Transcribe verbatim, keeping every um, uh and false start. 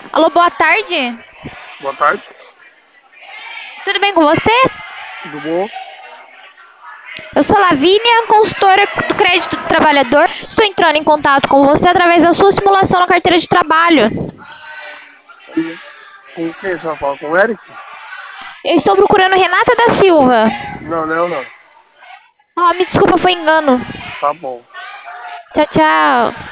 Alô, boa tarde. Boa tarde, Tudo bem com você? tudo bom? Eu sou Lavínia, consultora do Crédito do Trabalhador. Estou entrando em contato com você através da sua simulação na carteira de trabalho. E com quem você vai falar? Com o Eric? Eu estou procurando Renata da Silva. Não, não, não. Oh, me desculpa, foi engano. Tá bom. Tchau, tchau.